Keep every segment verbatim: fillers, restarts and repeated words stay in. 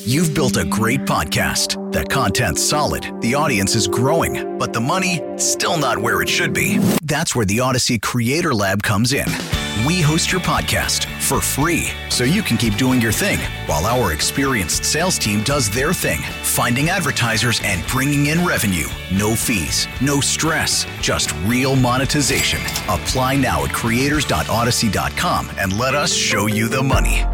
You've built a great podcast. The content's solid, the audience is growing, but the money, still not where it should be. That's where the Odyssey Creator Lab comes in. We host your podcast for free, so you can keep doing your thing, while our experienced sales team does their thing, finding advertisers and bringing in revenue. No fees, no stress, just real monetization. Apply now at creators dot odyssey dot com and let us show you the money.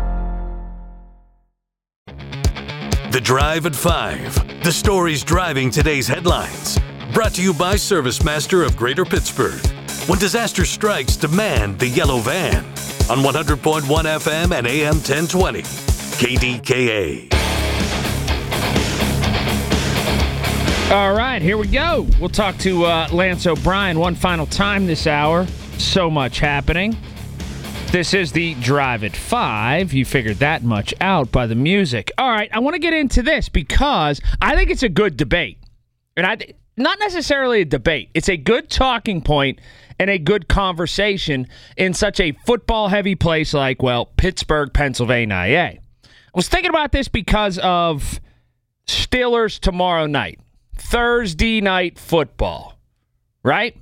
The Drive at Five. The stories driving today's headlines. Brought to you by ServiceMaster of Greater Pittsburgh. When disaster strikes, demand the yellow van. On one hundred point one F M and A M ten twenty. K D K A. All right, here we go. We'll talk to uh, Lance O'Brien one final time this hour. So much happening. This is the Drive at Five. You figured that much out by the music. All right, I want to get into this because I think it's a good debate. And I th- not necessarily a debate. It's a good talking point and a good conversation in such a football-heavy place like, well, Pittsburgh, Pennsylvania. I was thinking about this because of Steelers tomorrow night. Thursday night football, right?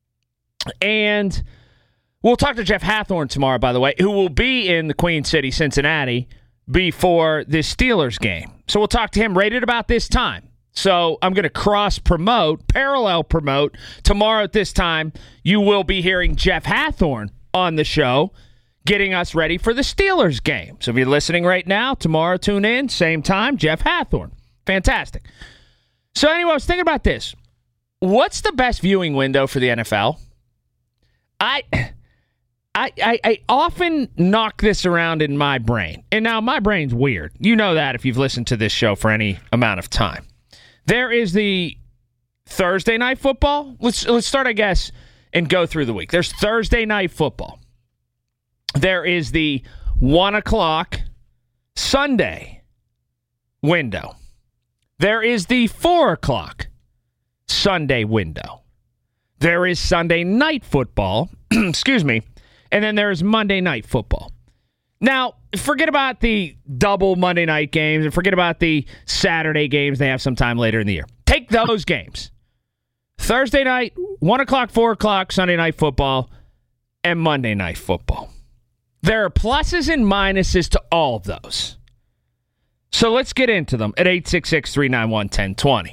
And we'll talk to Jeff Hathhorn tomorrow, by the way, who will be in the Queen City, Cincinnati, before this Steelers game. So we'll talk to him right at about this time. So I'm going to cross-promote, parallel-promote. Tomorrow at this time, you will be hearing Jeff Hathhorn on the show, getting us ready for the Steelers game. So if you're listening right now, tomorrow tune in, same time, Jeff Hathhorn. Fantastic. So anyway, I was thinking about this. What's the best viewing window for the N F L? I, I, I, I often knock this around in my brain. And now my brain's weird. You know that if you've listened to this show for any amount of time. There is the Thursday night football. Let's let's start, I guess, and go through the week. There's Thursday night football. There is the one o'clock Sunday window. There is the four o'clock Sunday window. There is Sunday night football, excuse me, and then there is Monday night football. Now, forget about the double Monday night games and forget about the Saturday games they have sometime later in the year. Take those games. Thursday night, one o'clock, four o'clock, Sunday night football, and Monday night football. There are pluses and minuses to all of those. So let's get into them at eight six six, three nine one, one zero two zero.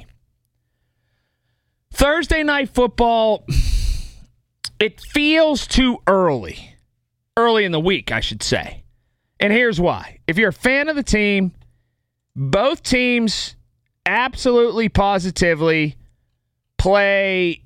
Thursday night football, it feels too early. Early in the week, I should say. And here's why. If you're a fan of the team, both teams absolutely, positively play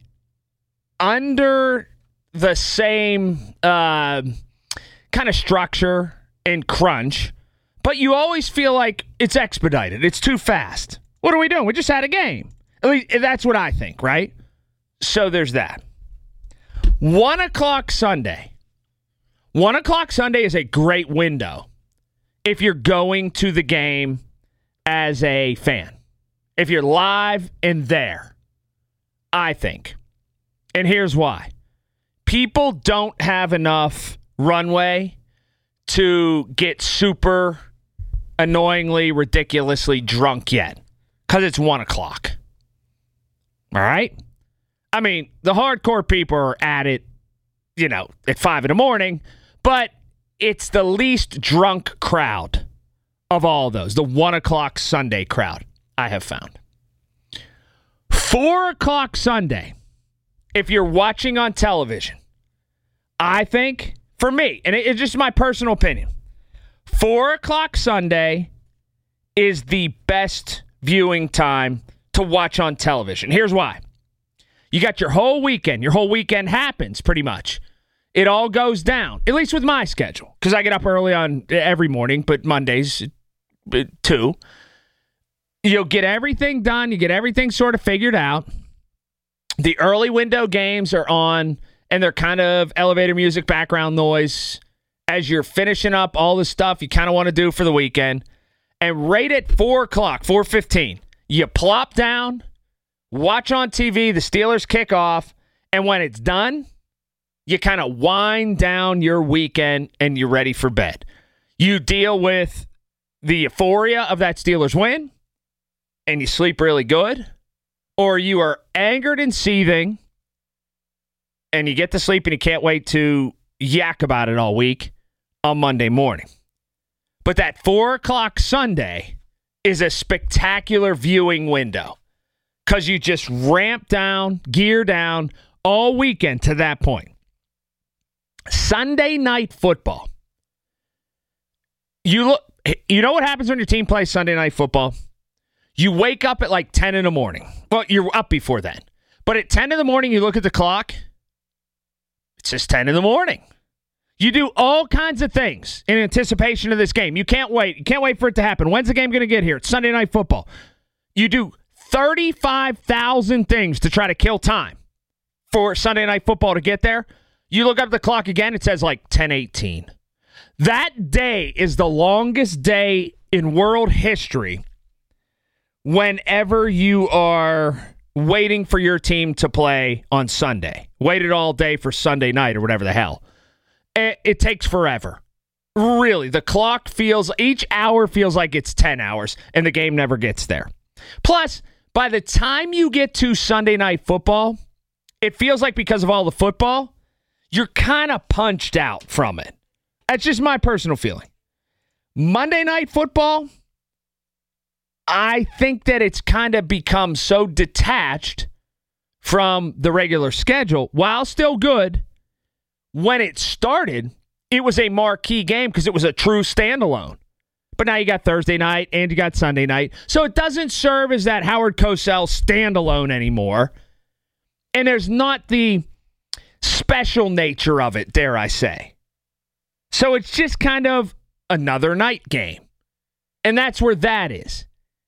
under the same uh, kind of structure and crunch, but you always feel like it's expedited. It's too fast. What are we doing? We just had a game. At least that's what I think, right? So there's that. One o'clock Sunday. One o'clock Sunday is a great window if you're going to the game as a fan. If you're live and there, I think. And here's why. People don't have enough runway to get super annoyingly, ridiculously drunk yet because it's one o'clock. All right? I mean, the hardcore people are at it, you know, at five in the morning. But it's the least drunk crowd of all those. The one o'clock Sunday crowd, I have found. Four o'clock Sunday, if you're watching on television, I think, for me, and it's just my personal opinion, four o'clock Sunday is the best viewing time to watch on television. Here's why. You got your whole weekend. Your whole weekend happens pretty much. It all goes down, at least with my schedule, because I get up early on every morning, but Mondays, too. You'll get everything done. You get everything sort of figured out. The early window games are on, and they're kind of elevator music, background noise, as you're finishing up all the stuff you kind of want to do for the weekend. And right at four o'clock, four fifteen, you plop down, watch on T V, the Steelers kick off, and when it's done, you kind of wind down your weekend and you're ready for bed. You deal with the euphoria of that Steelers win and you sleep really good, or you are angered and seething and you get to sleep and you can't wait to yak about it all week on Monday morning. But that four o'clock Sunday is a spectacular viewing window because you just ramp down, gear down all weekend to that point. Sunday night football. You look. You know what happens when your team plays Sunday night football? You wake up at like ten in the morning. Well, you're up before then. But at ten in the morning, you look at the clock. It says ten in the morning. You do all kinds of things in anticipation of this game. You can't wait. You can't wait for it to happen. When's the game going to get here? It's Sunday night football. You do thirty-five thousand things to try to kill time for Sunday night football to get there. You look up the clock again, it says like ten eighteen. That day is the longest day in world history whenever you are waiting for your team to play on Sunday. Waited all day for Sunday night or whatever the hell. It, it takes forever. Really, the clock feels, each hour feels like it's ten hours, and the game never gets there. Plus, by the time you get to Sunday night football, it feels like because of all the football, you're kind of punched out from it. That's just my personal feeling. Monday night football, I think that it's kind of become so detached from the regular schedule, while still good. When it started, it was a marquee game because it was a true standalone. But now you got Thursday night and you got Sunday night. So it doesn't serve as that Howard Cosell standalone anymore. And there's not the special nature of it, dare I say. So it's just kind of another night game. And that's where that is.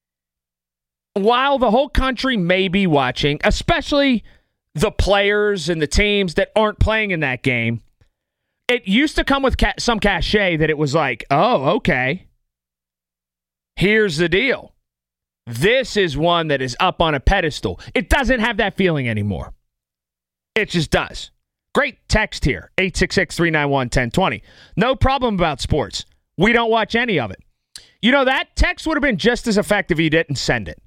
While the whole country may be watching, especially the players and the teams that aren't playing in that game, it used to come with ca- some cachet that it was like, oh, okay. Here's the deal. This is one that is up on a pedestal. It doesn't have that feeling anymore. It just does. Great text here, eight six six, three nine one, one zero two zero. No problem about sports. We don't watch any of it. You know, that text would have been just as effective if you didn't send it.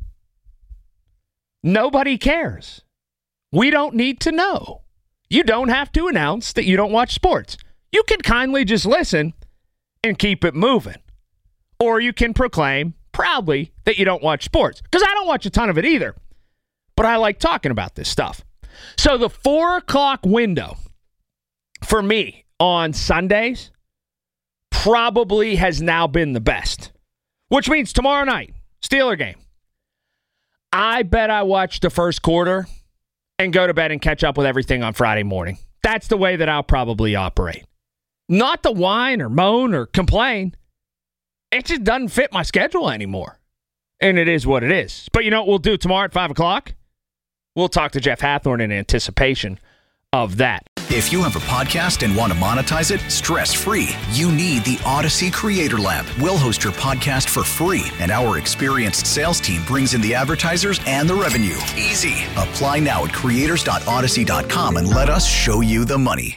Nobody cares. We don't need to know. You don't have to announce that you don't watch sports. You can kindly just listen and keep it moving. Or you can proclaim proudly that you don't watch sports. Because I don't watch a ton of it either. But I like talking about this stuff. So the four o'clock window for me on Sundays probably has now been the best. Which means tomorrow night, Steeler game. I bet I watch the first quarter and go to bed and catch up with everything on Friday morning. That's the way that I'll probably operate. Not to whine or moan or complain. It just doesn't fit my schedule anymore. And it is what it is. But you know what we'll do tomorrow at five o'clock? We'll talk to Jeff Hathorn in anticipation of that. If you have a podcast and want to monetize it stress-free, you need the Odyssey Creator Lab. We'll host your podcast for free, and our experienced sales team brings in the advertisers and the revenue. Easy. Apply now at creators dot odyssey dot com and let us show you the money.